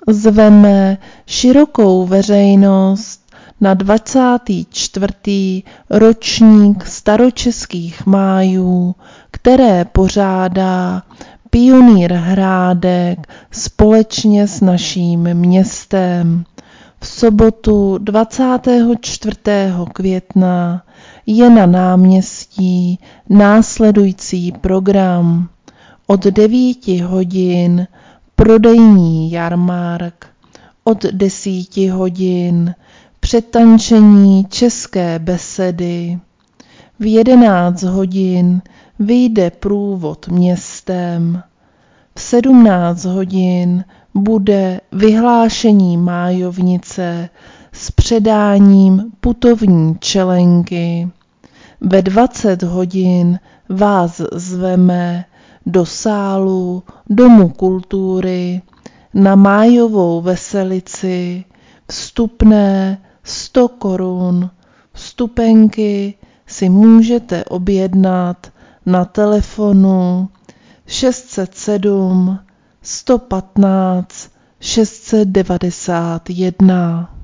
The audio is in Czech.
Zveme širokou veřejnost na 24. ročník staročeských májů, které pořádá Pionýr Hrádek společně s naším městem. V sobotu 24. května je na náměstí následující program. Od 9 hodin prodejní jarmark, od 10 hodin přetančení české besedy, v 11 hodin vyjde průvod městem, v 17 hodin bude vyhlášení májovnice s předáním putovní čelenky. Ve 20 hodin vás zveme do sálu Domu kultury na májovou veselici, vstupné 100 korun. Vstupenky si můžete objednat na telefonu 607 115 691.